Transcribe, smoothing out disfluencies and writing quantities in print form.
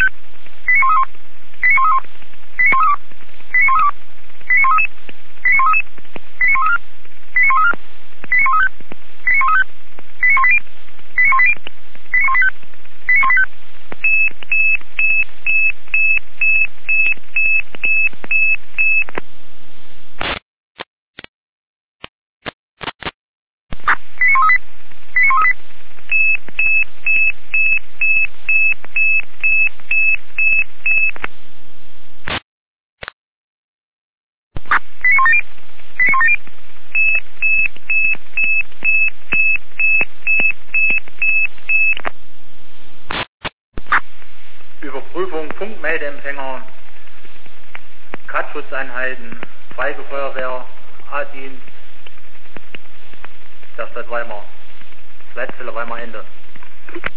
Überprüfung Funkmeldeempfänger, Kratzschutzeinheiten, Freiwillige A-Dienst der Stadt Weimar, Leitstelle Weimar Ende.